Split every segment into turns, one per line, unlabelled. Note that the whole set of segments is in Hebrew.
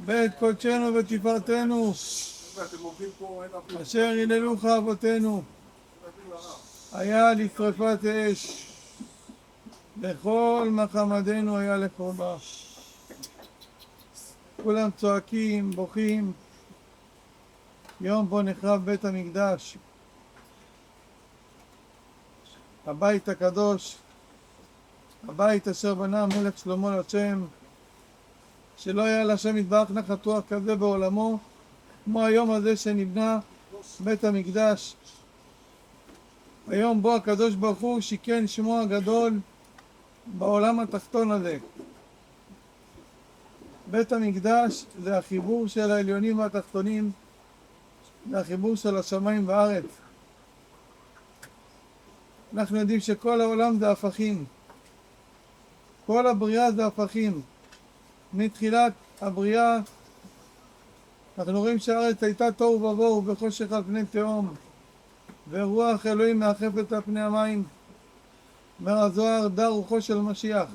בית קודשנו ותפארתנו, אשר היללוך אבותינו, היה לשרפת אש, בכל מחמדנו היה לחורבה. כולם צועקים, בוכים. יום בו נחרב בית המקדש, הבית הקדוש, הבית אשר בנה המלך שלמה להשם, שלא היה להשם יתברך נחת רוח כזה בעולמו כמו היום הזה שנבנה בית המקדש. היום בו הקדוש ברוך הוא שיכן שמו הגדול בעולם התחתון הזה. בית המקדש זה החיבור של העליונים והתחתונים, זה החיבור של השמיים והארץ. אנחנו יודעים שכל העולם זה הפכים, כל הבריאה זה הפכים. מתחילת הבריאה אנחנו רואים שהארץ הייתה תוהו ובוהו בחושך על פני תהום, ורוח אלוהים מאחפת על פני המים. אומר הזוהר, דר רוחו של משיח.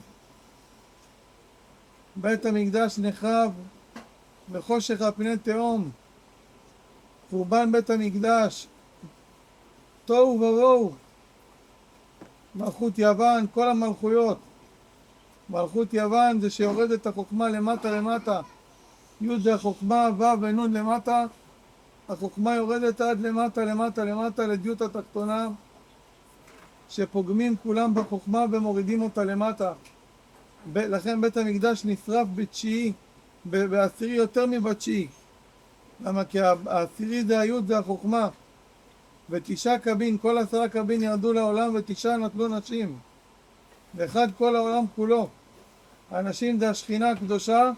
בית המקדש נחרב בחושך על פני תהום, חורבן בית המקדש, תוהו ובוהו. מלכות יוון, כל המלכויות, מלכות יוון זה שיורד את החוכמה למטה למטה. י' זה החוכמה, ו' ונ' למטה, החוכמה יורדת עד למטה למטה למטה לדיוט התחתונה, שפוגמים כולם בחוכמה ומורידים אותה למטה. לכן בית המקדש נשרף בתשיעי, בעשירי יותר מבתשיעי. למה? כי העשירי זה הי' זה החוכמה, ותשעה קבין, כל 10 קבין ירדו לעולם ותשעה נטלו נשים, ואחד כל העולם כולו. האנשים זה השכינה הקדושה,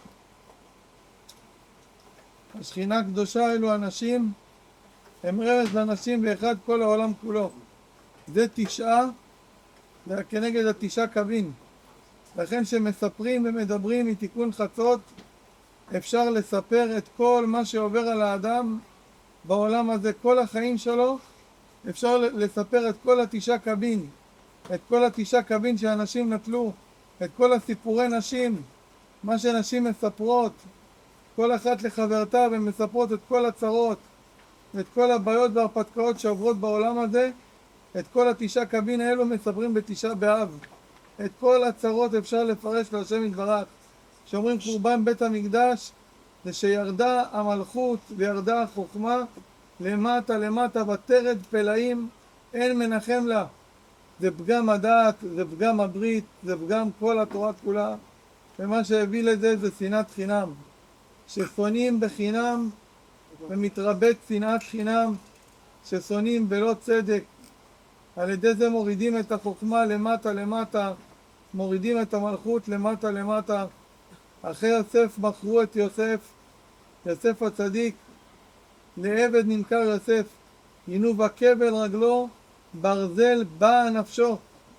השכינה הקדושה אלו אנשים, הם רמז לנשים ואחד כל העולם כולו. זה 9, זה כנגד 9 קבין. לכן שמספרים ומדברים מתיקון חצות, אפשר לספר את כל מה שעובר על האדם בעולם הזה, כל החיים שלו, אפשר לספר את כל 9 קבין, את כל 9 קבין שאנשים נטלו, את כל הסיפורי נשים, מה שנשים מספרות, כל אחת לחברתה, ומספרות את כל הצרות, ואת כל הבעיות והרפתקאות שעוברות בעולם הזה. את כל 9 קבין האלו מספרים בתשעה באב. את כל הצרות אפשר לפרש להשם יתברך. שאומרים חורבן בית המקדש, זה שירדה המלכות וירדה החוכמה למטה למטה ותרד פלאים, אין מנחם לה. זה פגם הדעת, זה פגם הברית, זה פגם כל התורה כולה, ומה שהביא לזה זה שנאת חינם. ששונאים בחינם ומתרבית שנאת חינם, ששונאים בלא צדק. על ידי זה מורידים את החוכמה למטה למטה, מורידים את המלכות למטה למטה. אחרי יוסף מכרו את יוסף, יוסף הצדיק, לעבד נמכר יוסף, עינו בכבל רגלו, ברזל באה נפשו.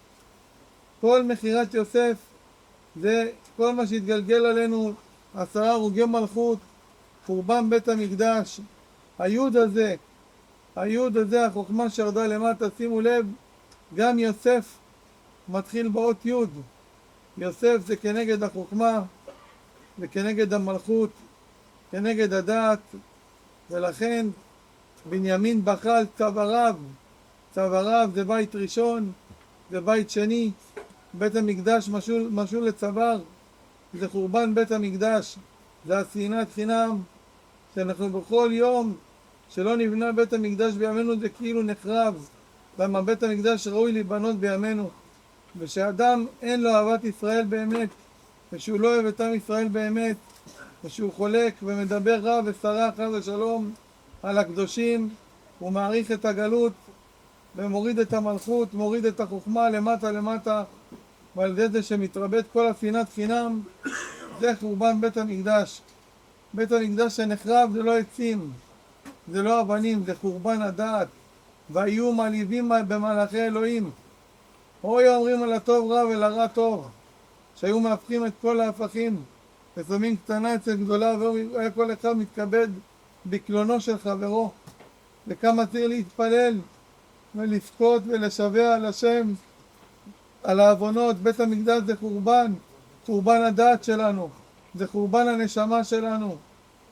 כל מחירת יוסף זה כל מה שהתגלגל עלינו, 10 הרוגי מלכות, חורבן בית המקדש. היוד הזה, החוכמה שירדה למטה. שימו לב, גם יוסף מתחיל באות יוד. יוסף זה כנגד החוכמה וכנגד המלכות, כנגד הדעת, ולכן בנימין בכה על צו הרב. צו הרב זה בית ראשון, זה בית שני, בית המקדש משול לצוואר, זה חורבן בית המקדש, זה השנאת חינם, שאנחנו בכל יום שלא נבנה בית המקדש בימינו זה כאילו נחרב. למה בית המקדש ראוי להיבנות בימינו, ושאדם אין לו אהבת ישראל באמת, ושהוא לא אוהב את עם ישראל באמת, ושהוא חולק ומדבר רע וסרה חס ושלום על הקדושים, הוא מעריך את הגלות ומוריד את המלכות, מוריד את החוכמה למטה למטה, ועל ידי זה שמתרבית כל השנאת חינם, זה חורבן בית המקדש. בית המקדש שנחרב זה לא עצים, זה לא אבנים, זה חורבן הדעת. והיו מעליבים במלאכי אלוהים, אוי אומרים על הטוב רע ולרע טוב, שהיו מהפכים את כל ההפכים, ושמים קטנה אצל גדולה, והיה כל אחד מתכבד בקלונו של חברו. וכמה צריך להתפלל ולבכות ולשבח על השם על העוונות. בית המקדש זה חורבן, חורבן הדעת שלנו, זה חורבן הנשמה שלנו,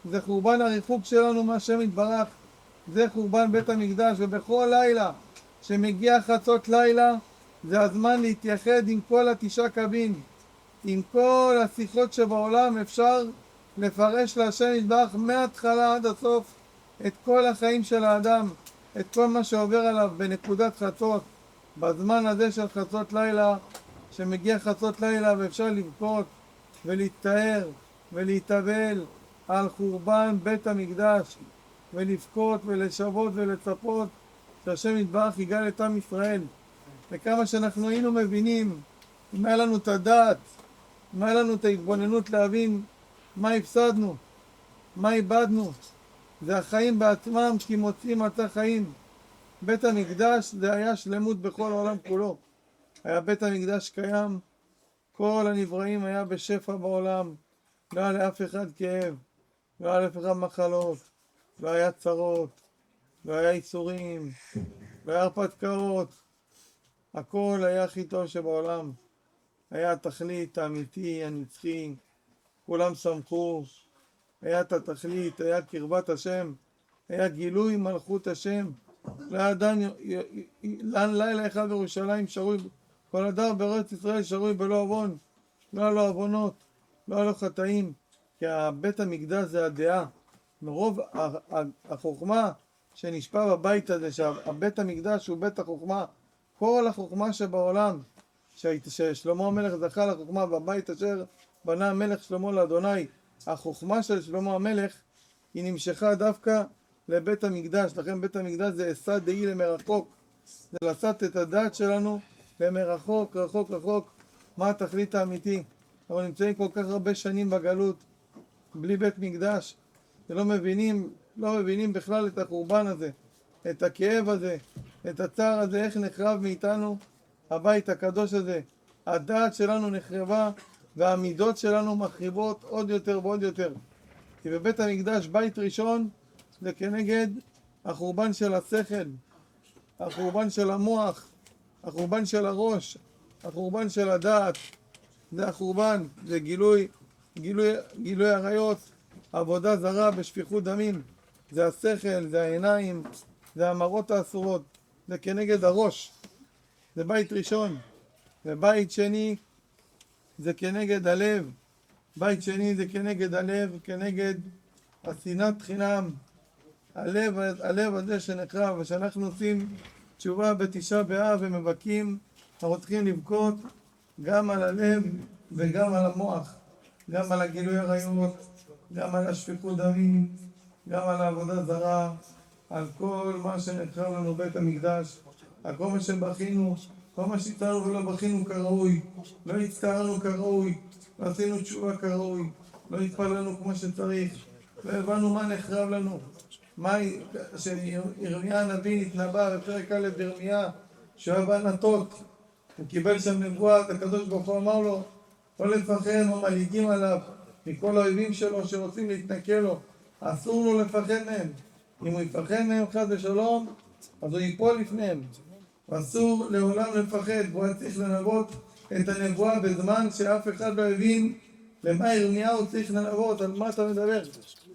זה חורבן הריחוק שלנו מהשם יתברך, זה חורבן בית המקדש. ובכל לילה שמגיע חצות לילה, זה הזמן להתייחד עם כל התשעה קבין, עם כל השיחות שבעולם. אפשר לפרש להשם יתברך מההתחלה עד הסוף את כל החיים של האדם, את כל מה שעובר עליו בנקודת חצות, בזמן הזה של חצות לילה, שמגיע חצות לילה, ואפשר לבכות ולהצטער ולהתאבל על חורבן בית המקדש, ולבכות ולשוות ולצפות שהשם יתברך יגאל את עם ישראל. וכמה שאנחנו היינו מבינים, אם היה לנו את הדעת, אם היה לנו את ההתבוננות להבין מה הפסדנו, מה איבדנו, זה החיים בעצמם, כי מוצאים מצא חיים. בית המקדש זה היה שלמות בכל העולם כולו. היה בית המקדש קיים, כל הנבראים היה בשפע בעולם, לא היה לאף אחד כאב, לא היה לאף אחד מחלות, לא היה צרות, לא היה איסורים, לא היה הרפתקאות, הכל היה הכי טוב שבעולם. היה התכלית האמיתי, הנצחי, כולם שמחו, היה את התכלית, היה קרבת השם, היה גילוי מלכות השם. לא היה לילה אחד בירושלים שרוי, כל אדם בארץ ישראל שרוי בלא עוון, לא היה לו עוונות, לא היה לו חטאים, כי בית המקדש זה הדעה. מרוב החוכמה שנשפע בבית הזה, שהבית המקדש הוא בית החוכמה, כל החוכמה שבעולם, ששלמה המלך זכה לחוכמה, בבית אשר בנה המלך שלמה לאדוני, החוכמה של שלמה המלך היא נמשכה דווקא לבית המקדש. לכן בית המקדש זה עשה דעי למרחוק, זה לשאת את הדעת שלנו למרחוק, רחוק רחוק, מה התכלית האמיתי. אבל נמצאים כל כך הרבה שנים בגלות בלי בית מקדש, ולא מבינים בכלל את החורבן הזה, את הכאב הזה, את הצער הזה, איך נחרב מאיתנו הבית הקדוש הזה. הדעת שלנו נחרבה והמידות שלנו מחריבות עוד יותר ועוד יותר. כי בבית המקדש בית ראשון זה כנגד החורבן של השכל, החורבן של המוח, החורבן של החורבן של הדעת. זה החורבן, זה גילוי עריות, עבודה זרה בשפיכות דמים. זה השכל, זה העיניים, זה המראות האסורות, זה כנגד הראש. זה בית ראשון. ובית שני זה כנגד הלב. בית שני זה כנגד הלב, כנגד השנאת חינם. הלב הזה שנחרב, ושאנחנו עושים תשובה בתשעה באב ומבכים, אנחנו צריכים לבכות גם על הלב וגם על המוח, גם על הגילוי עריות, גם על השפיכות דמים, גם על העבודה זרה, על כל מה שנחרב לנו בית המקדש, על כל מה שבכינו, כל מה שהצטערנו ולא בכינו כראוי, לא הצטערנו כראוי, לא עשינו תשובה כראוי, לא התפללנו כמו שצריך, לא הבנו מה נחרב לנו. מה שירמיה הנביא נתנבא בפרק א' בירמיה, שהוא היה בענתות, הוא קיבל שם נבואה, הקדוש ברוך הוא אמר לו לא לפחד מהמלעיגים עליו, מכל האויבים שלו שרוצים להתנכל לו, אסור לו לפחד מהם. אם הוא יפחד מהם חס ושלום, אז הוא ייפול לפניהם. אסור לעולם לפחד, והוא היה צריך לנבאות את הנבואה בזמן שאף אחד לא הבין למה ירמיהו צריך לנבאות. על מה אתה מדבר?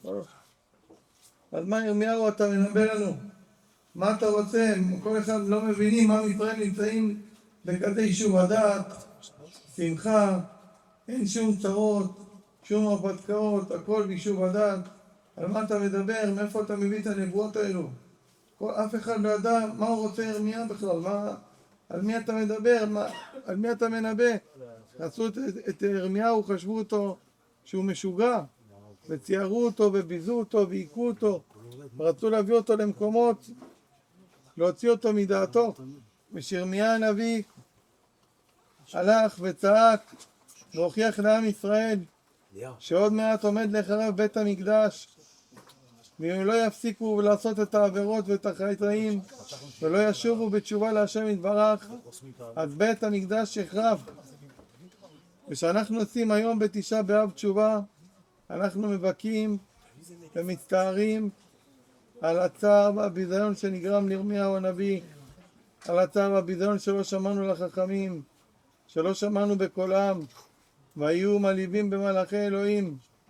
על מה ירמיהו אתה מנבא לנו? מה אתה רוצה? כל אחד לא מבינים מה ישראל נמצאים בכזה יישוב הדעת, שמחה, אין שום צרות, שום הרפתקאות, הכל ביישוב הדעת. על מה אתה מדבר? מאיפה אתה מביא את הנבואות האלו? אף אחד לא ידע מה הוא רוצה ירמיה בכלל, על מי אתה מדבר, על מי אתה מנבא. עשו את ירמיהו, חשבו אותו שהוא משוגע, וציירו אותו וביזו אותו והיכו אותו, ורצו להביא אותו למקומות, להוציא אותו מדעתו. ושירמיה הנביא הלך וצעק והוכיח לעם ישראל שעוד מעט עומד לחרב בית המקדש, ואם לא יפסיקו לעשות את העבירות ואת החטאים ולא ישובו בתשובה להשם יתברך, אז בית המקדש יחרב. ושאנחנו עושים היום בתשעה באב תשובה, אנחנו מבכים ומצטערים על הצער והביזיון שנגרם לירמיהו הנביא, על הצער והביזיון שלא שמענו לחכמים, שלא שמענו בקולם, והיו מלהיבים במלאכי אלוהים,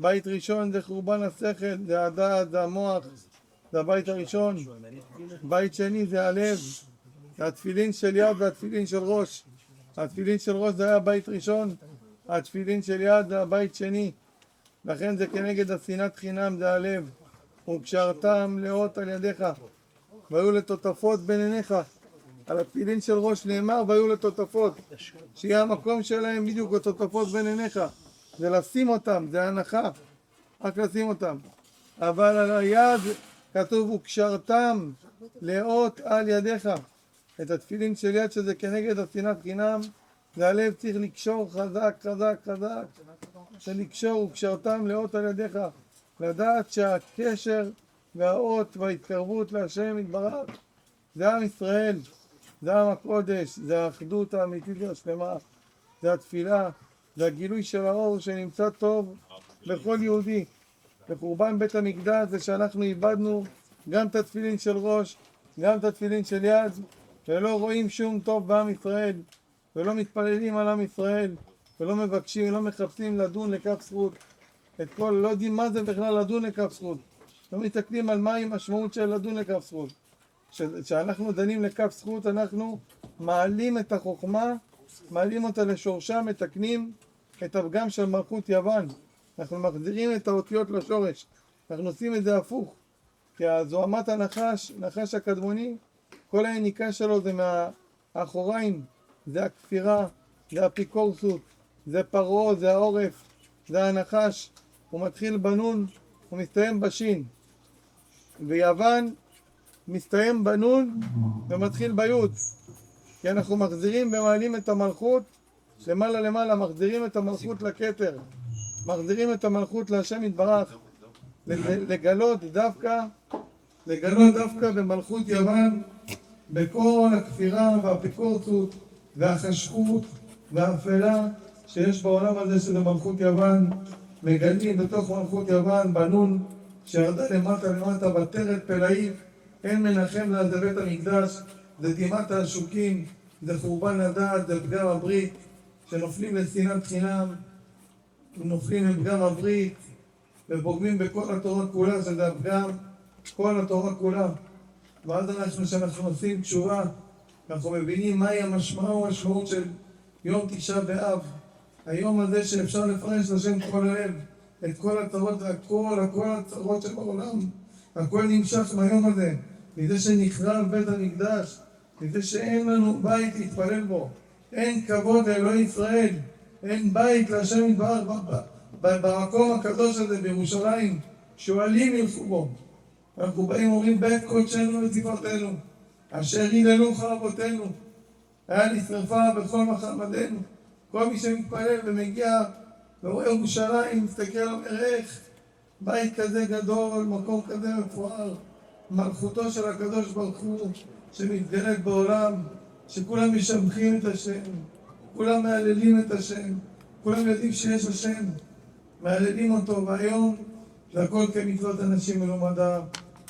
בית ראשון זה חורבן השכל, זה הדעת, זה המוח, זה הבית הראשון. בית שני זה הלב, זה התפילין של יד והתפילין של ראש. התפילין של ראש זה היה בית ראשון, התפילין של יד זה הבית שני. לכן זה כנגד השנאת חינם, זה הלב. וקשרתם לאות על ידיך, והיו לטוטפות בין עיניך. על התפילין של ראש נאמר והיו לטוטפות, שיהיה המקום שלהם בדיוק לטוטפות בין עיניך. זה לשים אותם, זה הנחה, רק לשים אותם. אבל על היד כתוב וקשרתם לאות על ידיך. את התפילין של יד שזה כנגד השנאת חינם, זה הלב צריך לקשור חזק חזק חזק, שלקשור וקשרתם לאות על ידיך, לדעת שהקשר והאות וההתקרבות להשם יתברך זה עם ישראל, זה עם הקודש, זה האחדות האמיתית והשלמה, זה התפילה, זה הגילוי של האור שנמצא טוב בכל יהודי. בחורבן בית המקדש זה שאנחנו איבדנו גם את התפילין של ראש, גם את התפילין של יד, ולא רואים שום טוב בעם ישראל, ולא מתפללים על עם ישראל, ולא מבקשים, ולא מחפשים לדון לכף זכות. לא יודעים מה זה בכלל לדון לכף זכות. לא מתקנים על מהי משמעות של לדון לכף זכות. כשאנחנו דנים לכף זכות, אנחנו מעלים את החוכמה, מעלים אותה לשורשה, מתקנים את הפגם של מלכות יוון. אנחנו מחזירים את האותיות לשורש. אנחנו עושים את זה הפוך. כי הזוהמת הנחש, נחש הקדמוני, כל היניקה שלו זה מהאחוריים, זה הכפירה, זה אפיקורסות, זה פרעה, זה העורף, זה הנחש. הוא מתחיל בנון, הוא מסתיים בשין. ויוון מסתיים בנון ומתחיל ביוד. כי אנחנו מחזירים ומעלים את המלכות למעלה למעלה, מחזירים את המלכות לכתר, מחזירים את המלכות להשם יתברך, לגלות דווקא במלכות יוון, בכל הכפירה והאפיקורסות והחשכות והאפלה שיש בעולם הזה של מלכות יוון. מגלים בתוך מלכות יוון בנון שירדה למטה בטרת פלאית, אין מנחם לה, זה בית המקדש, זה דימת העשוקים, זה חורבן הדעת, זה פגם הברית, שנופלים לשנאת חינם, נופלים לפגם הברית ובוגמים בכל התורה כולה, שזה הפגם, כל התורה כולה. ואז כשאנחנו עושים תשובה, אנחנו מבינים מהי המשמעות של יום תשעה באב, היום הזה שאפשר לפרש לשם כל הלב, את כל הצרות והכל הצרות שבעולם, הכל נמשך מהיום הזה, מזה שנחרב בית המקדש, מזה שאין לנו בית להתפלל בו, אין כבוד לאלוהי ישראל, אין בית להשם יתברך במקום הקדוש הזה בירושלים, שואלים ילכו בו. אנחנו באים אומרים בית קודשנו ותפארתנו, אשר היללוך אבותינו, היה נשרפה בכל מחמדנו. כל מי שמתפלל ומגיע ורואה ירושלים, מסתכל אומר איך בית כזה גדול, מקום כזה מפואר, מלכותו של הקדוש ברוך הוא שמתגלית בעולם, שכולם משבחים את השם, כולם מהללים את השם, כולם יודעים שיש השם, מהללים אותו. והיום זה הכל כמצוות אנשים מלומדה,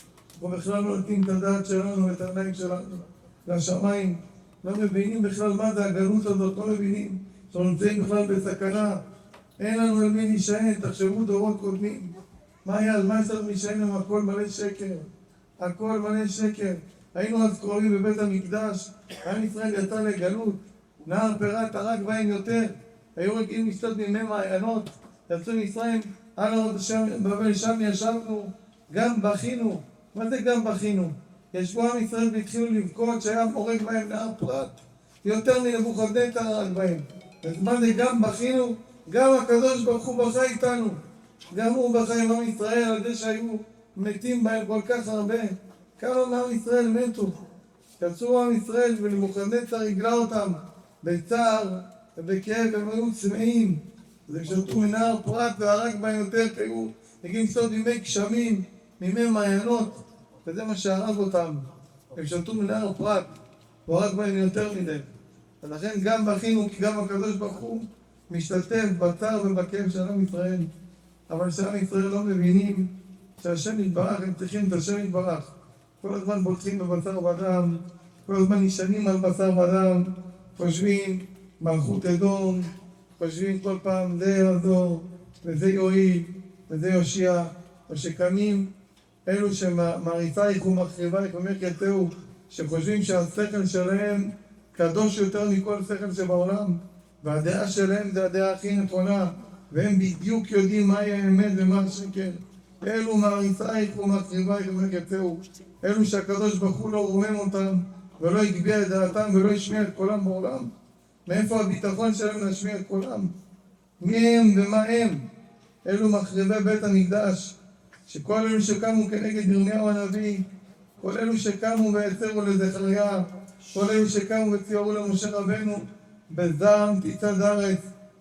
ובכלל לא נותנים את הדעת שלנו ואת העיניים שלנו לשמיים, לא מבינים בכלל מה זה הגלות הזאת, לא מבינים שאנחנו נמצאים בכלל בסכנה, אין לנו על מי להישען. תחשבו דורות קודמים, מה היה, על מה יש לנו להישען? עם הכל מלא שקר, הכל מלא שקר. היינו אז קרובים בבית המקדש, עם ישראל יצא לגלות, נהר פירת הרג בהם יותר, היו רגילים לשתות מימי מעיינות, יצאו מישראל, על עוד בבל, שם ישבנו, גם בכינו. מה זה גם בכינו? ישבו עם ישראל והתחילו לבכות שהיה הורג בהם נהר פרת, יותר מנבוכדנצר הרג בהם. אז מה זה גם בכינו? גם הקדוש ברוך הוא בכה איתנו, גם הוא בכה עם עם ישראל על זה שהיו מתים בהם כל כך הרבה. כמה מעם ישראל מתו, יצאו עם ישראל ונבוכדנצר הגלה אותם בצער ובכאב, הם היו צמאים, זה שתו מנהר פרת והרג בהם יותר, כי היו הגיעים לשתות מימי גשמים, מימי מעיינות, וזה מה שהרג אותם. הם שתו מנהר פרת, הוא הרג בהם יותר מדי. ולכן גם בכינו, כי גם הקדוש ברוך הוא משתתף בצער ובכאב של עם ישראל. אבל שעם ישראל לא מבינים שהשם יתברך, הם צריכים את השם יתברך. כל הזמן בוטחים בבשר ודם, כל הזמן נשענים על בשר ודם, חושבים מלכות אדום, חושבים כל פעם זה יעזור וזה יועיל, וזה יושיע, או שקמים אלו שמעריצייך ומחריבייך ומחייתהו, שחושבים שהשכל שלהם קדוש יותר מכל שכל שבעולם, והדעה שלהם זה הדעה הכי נכונה, והם בדיוק יודעים מהי האמת ומה השקר. אלו מעריצייך ומחריבייך ומחייתהו, אלו שהקדוש ברוך הוא לא רומם אותם, ולא יגביה את דעתם ולא ישמיע את קולם בעולם. מאיפה הביטחון שלהם להשמיע את קולם? מי הם ומה הם? אלו מחריבי בית המקדש, שכל אלו שקמו כנגד ירמיהו הנביא, כל אלו שקמו והצרו לזכריה, כל אלו שקמו וציורו למשה רבנו, בזעם תצעד ארץ,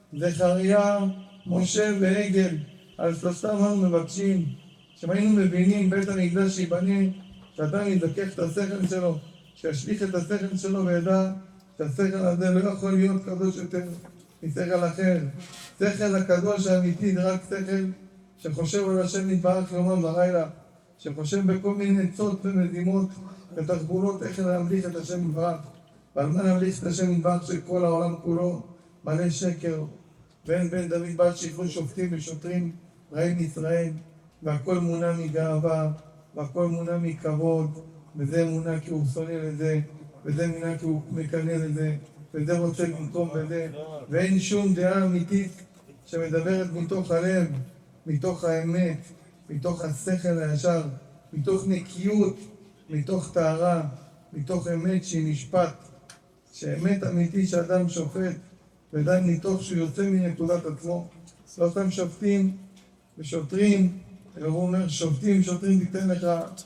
זכריה, משה ועגל. על שלושתם אנו מבקשים, שאם היינו מבינים בית המקדש ייבנה, שאדם יזכך את השכל שלו, שישליך את השכל שלו וידע שהשכל הזה לא יכול להיות קדוש יותר משכל אחר. שכל הקדוש האמיתי זה רק שכל שחושב על השם יתברך יומם ולילה, שחושב בכל מיני עצות ומזימות ותחבולות איך להמליך את השם יתברך, ועל מה להמליך את השם יתברך שכל העולם כולו מלא שקר, ואין בן דוד בת שפרו שופטים ושוטרים רעים ישראל, והכל מונע מגאווה, והכל מונע מכבוד, וזה מונע כי הוא שונא לזה, וזה מונע כי הוא מקנא לזה, וזה רוצה במקום בזה, ואין שום דעה אמיתית שמדברת מתוך הלב, מתוך האמת, מתוך השכל הישר, מתוך נקיות, מתוך טהרה, מתוך אמת שהיא משפט, שאמת אמיתית שאדם שופט, ודי מתוך שהוא יוצא מנקודת עצמו. לא אותם שופטים ושוטרים, אלא הוא אומר שופטים שוטרים תיתן לך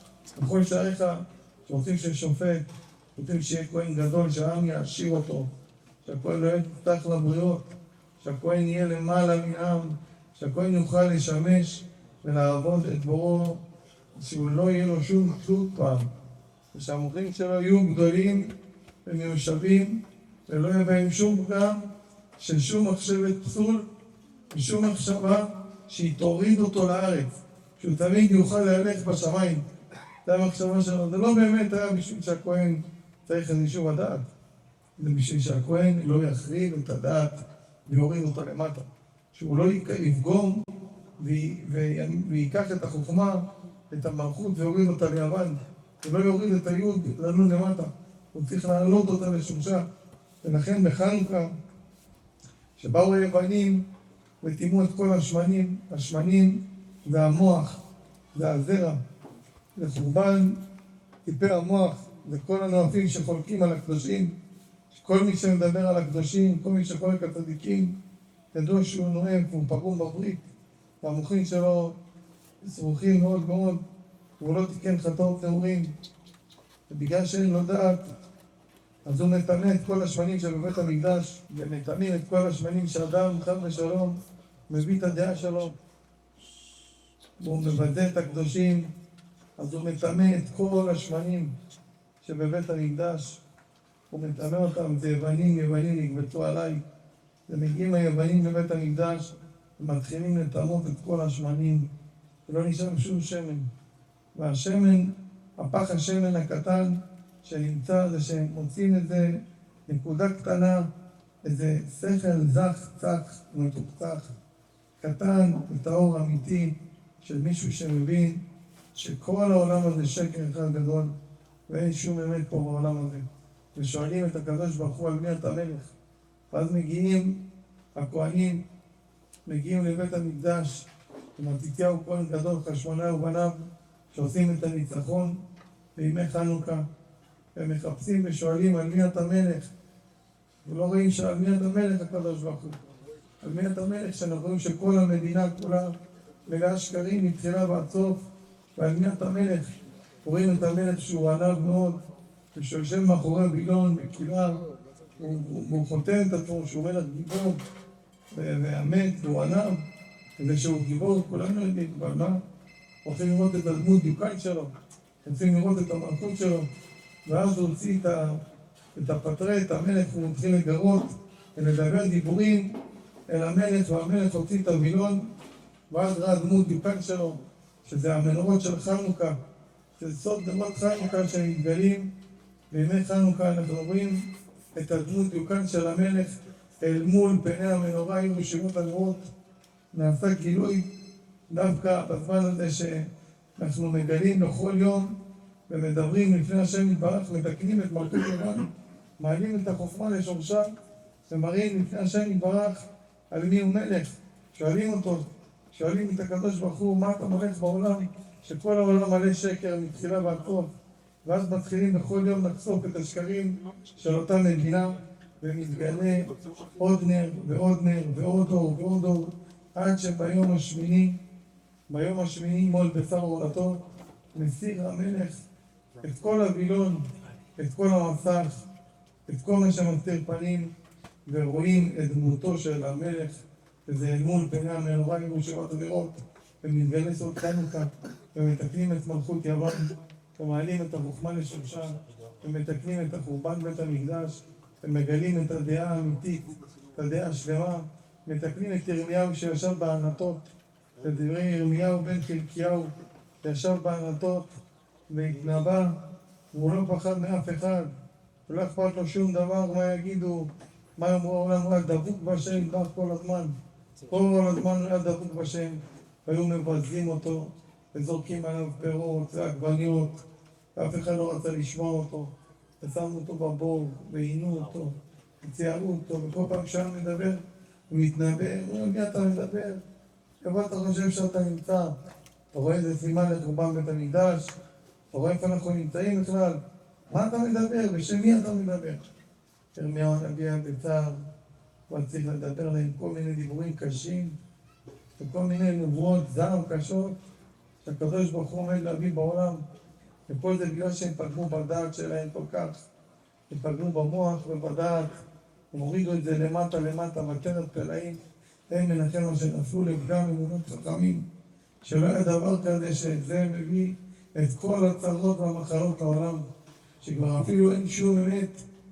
בכל שעריך, שרוצים ששופט, רוצים שיהיה כהן גדול, שהעם יעשיר אותו, שהכהן לא יפתח לבריות, שהכהן יהיה למעלה מעם, שהכהן יוכל לשמש ולעבוד את בוראו, שהוא לא יהיה לו שום תלות פעם, ושהמוחים שלו יהיו גדולים ומיושבים, ולא יהיה בהם שום פגם של שום מחשבת פסול, ושום מחשבה שהיא תוריד אותו לארץ, שהוא תמיד יוכל להלך בשמיים. זה המחשבה שלו, זה לא באמת היה בשביל שהכהן צריך איזשהו הדעת, זה בשביל שהכהן לא יכריב את הדעת ויוריד אותה למטה, שהוא לא יפגום ויקח את החוכמה, את המלכות ויוריד אותה ליוון, ולא יוריד את היוד לנו למטה, הוא צריך להעלות אותה לשורשה. ולכן בחנוכה שבאו היוונים וטימו את כל השמנים, השמנים זה המוח, זה הזרע, זה חורבן טיפי המוח, זה כל הנואפים שחולקים על הקדושים, כל מי שמדבר על הקדושים, כל מי שחולק על צדיקים, ידוע שהוא נואם והוא פגום בברית, והמוחים שלו סרוכים מאוד מאוד, והוא לא תיקן חטאות נעורים, ובגלל שאין לו דעת, אז הוא מטמא את כל השמנים שבבית המקדש, ומטמאים את כל השמנים שאדם חד ושלום מביא את הדעה שלו, והוא מבזה את הקדושים, אז הוא מטמא את כל השמנים שבבית המקדש, הוא מטמא אותם, זה יוונים נגבצו עליי, ומגיעים היוונים לבית המקדש, ומתחילים לטמאות את כל השמנים, ולא נשאר שום שמן. והשמן, הפח השמן הקטן שנמצא, זה שמוצאים איזה נקודה קטנה, איזה שכל זך, צח, מתוקצח, קטן וטהור אמיתי, של מישהו שמבין שכל העולם הזה שקר אחד גדול, ואין שום אמת פה בעולם הזה. ושואלים את הקדוש ברוך הוא על מי אתה מלך. ואז מגיעים הכהנים, מגיעים לבית המקדש, ומתתיהו כהן גדול, חשמונאי ובניו, שעושים את הניצחון בימי חנוכה, והם מחפשים ושואלים על מי אתה מלך. ולא רואים שעל מי אתה מלך הקדוש ברוך הוא. על מי אתה מלך שאנחנו רואים שכל המדינה כולה מלאה שקרים מתחילה ועד סוף, ועל מי אתה מלך. רואים את המלך שהוא ענב מאוד, ושיושב מאחורי וילון בקלעה, והוא חותם את עצמו שהוא מלך גיבור ואמת והוא ענב, ושהוא גיבור כולנו יודעים, אבל מה? רוצים לראות את הדמות דיוקן שלו, רוצים לראות את המלכות שלו, ואז הוא הוציא את הפטרט, המלך, הוא מתחיל לגרות ולדבר דיבורים אל המלך, והמלך הוציא את הווילון, ואז ראה דמות דיוקן שלו, שזה המנורות של חנוכה, שזה סוד נרות חנוכה שמתגלים. בימי חנוכה אנחנו רואים את הדמות דיוקן של המלך אל מול פני המנורה עם רשימות הנרות, נעשה גילוי דווקא בזמן הזה שאנחנו מגלים בכל יום ומדברים לפני השם יתברך, מתקנים את מלכות יוון, מעלים את החוכמה לשורשה ומראים לפני השם יתברך על מי הוא מלך. שואלים אותו, שואלים את הקדוש ברוך הוא, מה אתה מלך בעולם שכל העולם מלא שקר מתחילה ועד סוף, ואז מתחילים בכל יום לחשוף את השקרים של אותה מדינה, ומתגלה עוד נר ועוד נר ועוד אור ועוד אור, עד שביום השמיני מול בשר עורתו מסיר המלך את כל הווילון, את כל המסך, את כל מה שמסתיר פנים, ורואים את דמותו של המלך, וזה אל מול פני המנורה ירושבת הדרות, ומתגלה סוד חנוכה, ומתקנים את מלכות יוון, ומעלים את החוכמה לשורשה, ומתקנים את החורבן בית המקדש, ומגלים את הדעה האמיתית, את הדעה השלמה, מתקנים את ירמיהו שישב בענתות, את דברי ירמיהו בן חלקיהו, שישב בענתות והתנבא, והוא לא פחד מאף אחד, ולא אכפת לו שום דבר, מה יגידו, מה יאמרו העולם, הוא היה דבוק בשם יתברך כל הזמן. כל הזמן הוא היה דבוק בשם, והיו מבזים אותו, וזורקים עליו פירות ועגבניות, ואף אחד לא רצה לשמוע אותו, ושמו אותו בבור, ועינו אותו, וציערו אותו, וכל פעם שהיה מדבר, הוא מתנבא, הוא אומר, מי אתה מדבר? איפה אתה חושב שאתה נמצא? אתה רואה איזה סימן לחורבן בית המקדש? אתה רואה איפה אנחנו נמצאים בכלל? מה אתה מדבר? בשם מי אתה מדבר? ירמיהו הנביא היה בצער, הוא צריך לדבר להם כל מיני דיבורים קשים, וכל מיני נבואות זעם קשות, שהקדוש ברוך הוא עומד להביא בעולם, וכל זה בגלל שהם פגמו בדעת שלהם כל כך, הם פגמו במוח ובדעת, הם הורידו את זה למטה בטרף פלאים, הם מנחם מה שנפלו לפגם אמונות חכמים, שלא היה דבר כזה שזה מביא את כל הצרות והמחלות לעולם, שכבר אפילו אין שום אמת,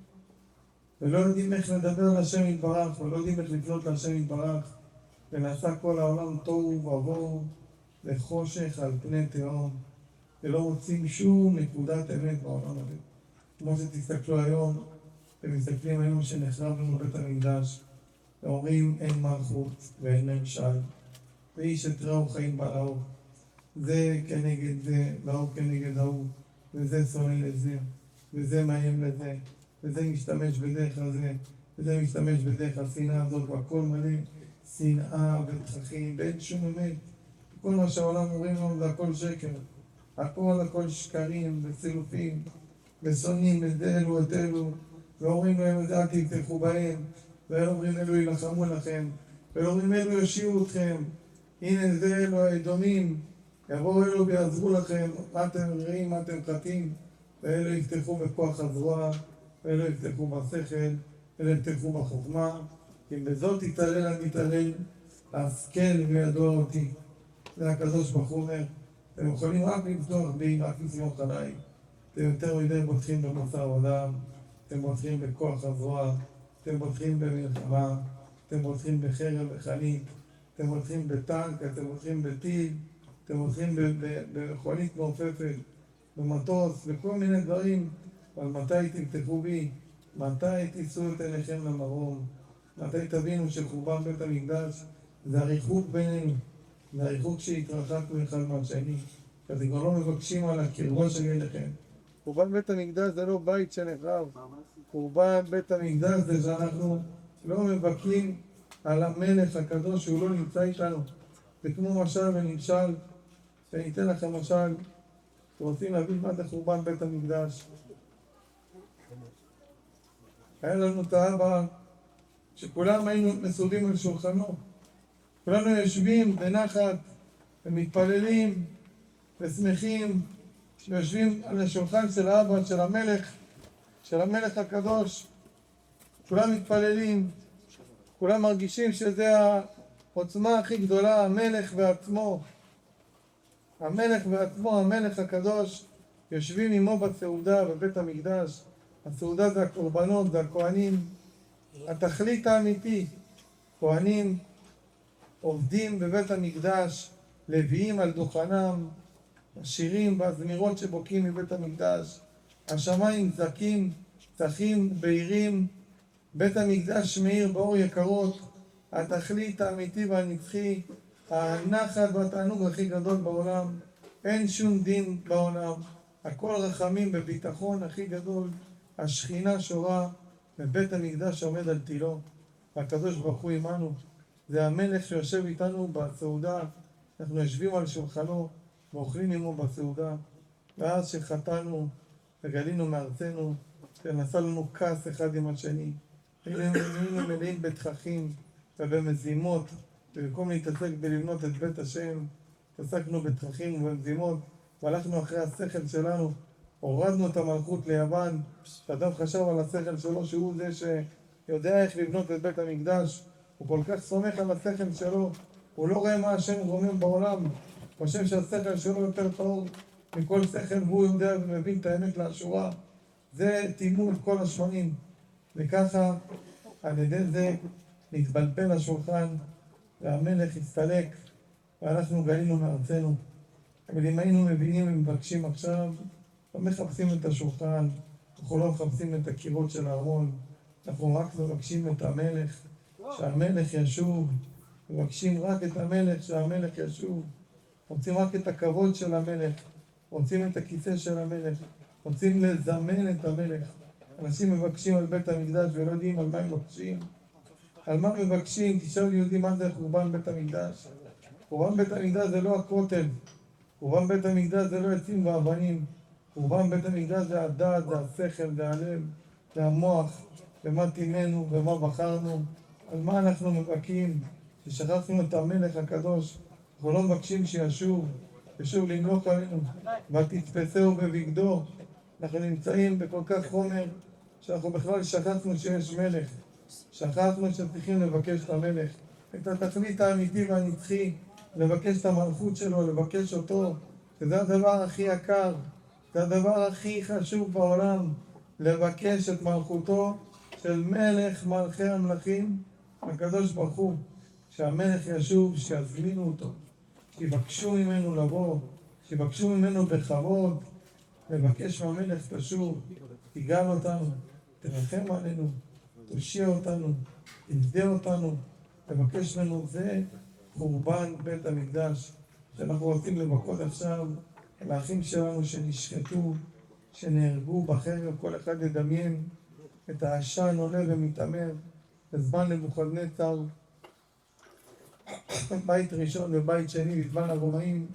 ולא יודעים איך לדבר על השם יתברך, ולא יודעים איך לפנות להשם יתברך, ונעשה כל העולם תוהו ובוהו וחושך על פני תהום, ולא מוצאים שום נקודת אמת בעולם הזה. כמו שתסתכלו היום, ומסתכלים היום שנחרב לנו בית המקדש, ואומרים אין מלכות ואין ממשל, ואיש את רעהו חיים בלעו, זה כנגד זה, והוא כנגד ההוא, וזה שונא לזה, וזה מאיים לזה, וזה משתמש בדרך הזה, וזה משתמש בדרך השנאה הזאת, והכל מלא שנאה ותככים, ואין שום אמת. כל מה שהעולם אומרים לנו זה הכל שקר, הכל שקרים וסילופים, ושונאים את אלו את אלו, ואומרים להם את זה אל תפתחו בהם, ואומרים אלו ילחמו לכם, ואומרים אלו יושיעו אתכם, הנה זה אלו האדומים, יבואו אלו ויעזרו לכם, מה אתם רעים, מה אתם חטאים, ואלו יפתחו בכוח הזרוע, ואלו יפתחו בשכל, ואלו יפתחו בחוכמה, אם בזאת תתעלל אני מתעלל, להשכל וידוע אותי. זה הקדוש ברוך הוא אומר, אתם יכולים רק לפתוח בי, רק לסמוך עליי. אתם יותר מדי בוטחים במוסר עולם, אתם בוטחים בכוח הזרוע, אתם בוטחים במלחמה, אתם בוטחים בחרב וחנית, אתם בוטחים בטנק, אתם בוטחים בטיל, אתם בוטחים במכונית מעופפת, במטוס, בכל מיני דברים. אבל מתי תפתחו בי? מתי תישאו את עיניכם למרום? מתי תבינו שחורבן בית המקדש זה הריחוק בינינו, זה הריחוק שהתרחקנו אחד מהשני, אתם כבר לא מבקשים על הקרבה שלי אליכם. חורבן בית המקדש זה לא בית שנחרב, חורבן בית המקדש זה שאנחנו לא מבכים על המלך הקדוש שהוא לא נמצא איתנו. זה כמו משל ונמשל, שאני אתן לכם משל, רוצים להבין מה זה חורבן בית המקדש. היה לנו את האבא שכולם היינו מסורים על שולחנו, כולנו יושבים בנחת ומתפללים ושמחים, ויושבים על השולחן של האבא, של המלך הקדוש, כולם מתפללים, כולם מרגישים שזה העוצמה הכי גדולה, המלך בעצמו, המלך הקדוש, יושבים עמו בסעודה בבית המקדש. הסעודה זה הקורבנות, זה הכהנים, התכלית האמיתי. כהנים עובדים בבית המקדש, לוויים על דוכנם, השירים והזמירות שבוקעים מבית המקדש, השמיים צחים בהירים, בית המקדש מאיר באור יקרות. התכלית האמיתי והנצחי הנחת והתענוג הכי גדול בעולם, אין שום דין בעולם, הכל רחמים וביטחון הכי גדול, השכינה שורה בבית המקדש עומד על תילו, והקדוש ברוך הוא עמנו, זה המלך שיושב איתנו בסעודה, אנחנו יושבים על שולחנו ואוכלים עמו בסעודה, ואז שחטאנו וגלינו מארצנו, שנעשה לנו כעס אחד עם השני, היינו מלאים בתככים ובמזימות, ובמקום להתעסק בלבנות את בית השם, התעסקנו בתככים ובמזימות, והלכנו אחרי השכל שלנו, הורדנו את המלכות ליוון, שאדם חשב על השכל שלו שהוא זה שיודע איך לבנות את בית המקדש, הוא כל כך סומך על השכל שלו, הוא לא רואה מה השם רומם בעולם, חושב שהשכל שלו יותר טוב מכל שכל, והוא יודע ומבין את האמת לאשורה, זה תימוד כל השמנים, וככה על ידי זה נתבלבל השולחן והמלך הסתלק ואנחנו גלינו מארצנו. אבל אם היינו מבינים ומבקשים עכשיו, לא מחפשים את השולחן, אנחנו לא מחפשים את הקירות של הארון, אנחנו רק מבקשים את המלך, שהמלך ישוב, מבקשים רק את המלך, שהמלך ישוב, רוצים רק את הכבוד של המלך, רוצים את הכיסא של המלך, רוצים לזמן את המלך. אנשים מבקשים על בית המקדש ולא יודעים על מה הם מבקשים. על מה מבקשים? תשאל יהודים מה זה חורבן בית המקדש. חורבן בית המקדש זה לא הכותל, חורבן בית המקדש זה לא עצים ואבנים, חורבן בית המקדש זה הדעת, זה השכל, זה הלב, זה המוח, ומה טימנו ומה בחרנו, על מה אנחנו מבקים, ששכחנו את המלך הקדוש, אנחנו לא מבקשים שישוב, ישוב למלוך עלינו, ותתפסהו בבגדו, אנחנו נמצאים בכל כך חומר, שאנחנו בכלל שכחנו שיש מלך, שכחנו שצריכים לבקש את המלך, את התכלית האמיתי והנצחי, לבקש את המלכות שלו, לבקש אותו, שזה הדבר הכי יקר, זה הדבר הכי חשוב בעולם, לבקש את מלכותו של מלך מלכי המלכים, הקדוש ברוך הוא, שהמלך ישוב, שיזמינו אותו, שיבקשו ממנו לבוא, שיבקשו ממנו בכבוד, לבקש מהמלך תשוב, תגאל אותנו, תרחם עלינו, תושיע אותנו, תפדה אותנו, לבקש לנו, זה חורבן בית המקדש, שאנחנו רוצים לבכות עכשיו על האחים שלנו שנשחטו, שנהרגו בחרב, כל אחד ידמיין את העשן עולה ומתעמר בזמן נבוכדנצר, בית ראשון ובית שני בזמן הרומאים,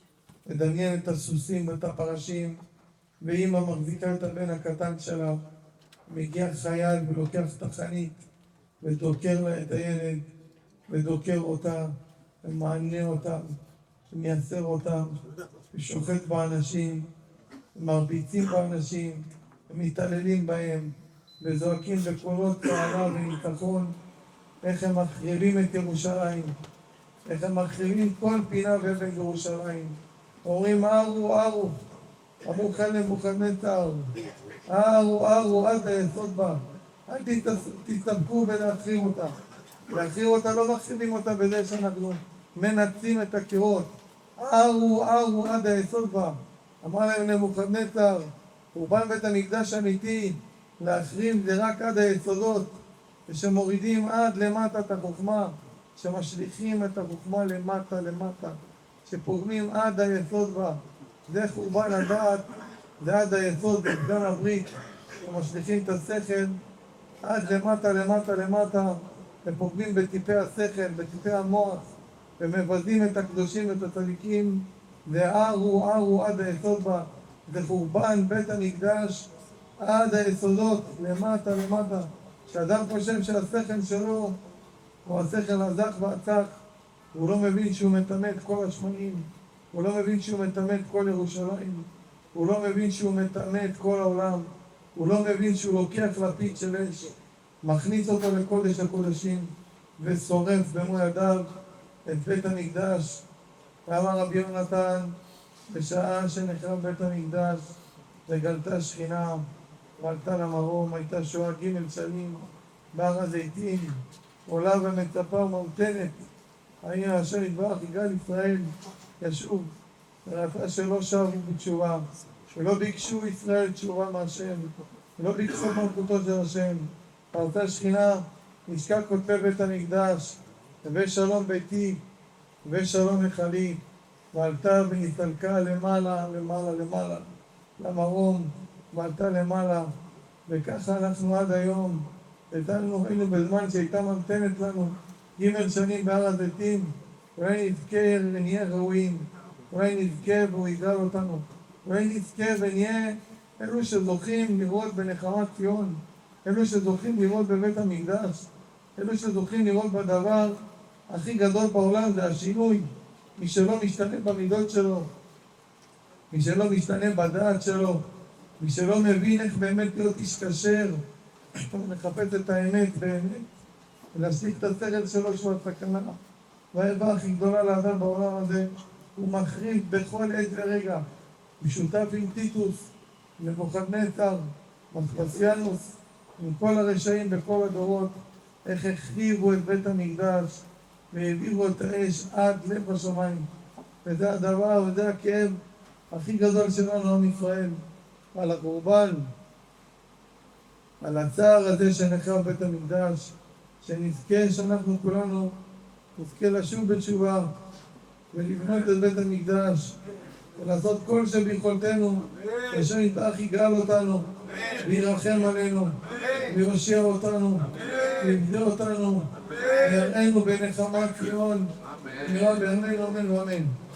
לדמיין את הסוסים ואת הפרשים, ואמא מחזיקה את הבן הקטן שלה, מגיע חייל ולוקח את החנית ודוקר לה את הילד ודוקר אותה ומענה אותם ומייסר אותם ושוחט באנשים ומרביצים באנשים ומתעללים בהם וזועקים בקולות צהלה וניצחון איך הם מחריבים את ירושלים, איך הם מחריבים כל פינה באבן ירושלים, אומרים ארו ארו, אמרו כאן נבוכדנצר, ארו ארו אל תעשות בה, אל תסתפקו בלהחריב אותה, להחריב אותה לא מחריבים אותה בזה שאנחנו מנצים את הקירות, ארו ארו עד היסוד בה, אמר להם נבוכדנצר, חורבן בית המקדש אמיתי, להחריב זה רק עד היסודות, ושמורידים עד למטה את החוכמה, שמשליכים את החוכמה למטה למטה, שפוגמים עד היסוד בה, זה חורבן הדעת, זה עד היסוד בגדן הברית, שמשליכים את השכל עד למטה למטה למטה, ופוגמים בטיפי השכל, בטיפי המוח, ומבזים את הקדושים ואת הצדיקים, וארו ארו עד היסוד בה, זה חורבן בית המקדש עד היסודות, למטה למטה, שאדם חושב שהשכל שלו הוא השכל הזך והצח, הוא לא מבין שהוא מטמא את כל השמנים, הוא לא מבין שהוא מטמא את כל ירושלים, הוא לא מבין שהוא מטמא את כל העולם, הוא לא מבין שהוא לוקח לפיד של אש, מכניס אותו לקודש הקודשים ושורף במו ידיו את בית המקדש. ואמר רבי יונתן, בשעה שנחרב בית המקדש וגלתה שכינה ועלתה למרום, הייתה שואה ג' שנים בהר הזיתים, עולה ומצפה וממתנת, העיר אשר יתברך יגאל ישראל ישוב, וראתה שלא שבו בתשובה, ולא ביקשו ישראל תשובה מהשם, ולא ביקשו מלכותו של השם, פרצה שכינה, נשקע כותבי בית המקדש, הווי שלום ביתי, ושלום מחלית, ועלתה והסתלקה למעלה למרום, ועלתה למעלה, וככה אנחנו עד היום. היינו בזמן שהייתה ממתנת לנו ג' שנים בהר הזיתים. אולי נזכה ונהיה ראויים, אולי נזכה והוא יגאל אותנו, אולי נזכה ונהיה אלו שזוכים לראות בנחמת ציון, אלו שזוכים לראות בבית המקדש, אלו שזוכים לראות בדבר הכי גדול בעולם, זה השינוי. מי שלא משתנה במידות שלו, מי שלא משתנה בדעת שלו, מי שלא מבין איך באמת להיות איש כשר, מחפש את האמת באמת, ולהשליך את השכל שלו שהוא הסכנה. והאהבה הכי גדולה לאדם בעולם הזה, הוא מחריב בכל עת ורגע. הוא שותף עם טיטוס, נבוכדנצר, אספסיאנוס, עם כל הרשעים בכל הדורות, איך החריבו את בית המקדש והעבירו את האש עד לב השמיים. וזה הדבר, וזה הכאב הכי גדול שלנו עם ישראל, על הקורבן, על הצער הזה שנחרב בית המקדש, שנזכה שאנחנו כולנו נזכה לשוב בתשובה ולבנות את בית המקדש ולעשות כל שביכולתנו, אשר יתברך יגאל אותנו וירחם עלינו ויושיע אותנו ויבנה אותנו ויראינו בנחמת ציון, נראה בימינו אמן ואמן.